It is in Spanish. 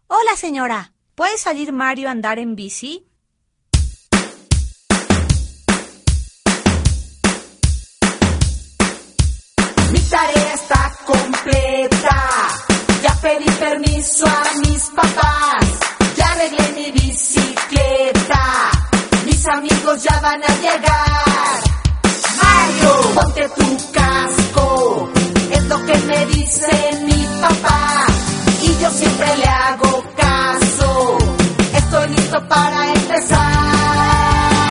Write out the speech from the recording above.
Hola, señora. ¿Puede salir Mario a andar en bici? Mi tarea está completa. Ya pedí permiso a mis papás. Ya arreglé mi bicicleta. Mis amigos ya van a llegar. Mario, ponte tu casco. Es lo que me dice mi papá. Y yo siempre le hago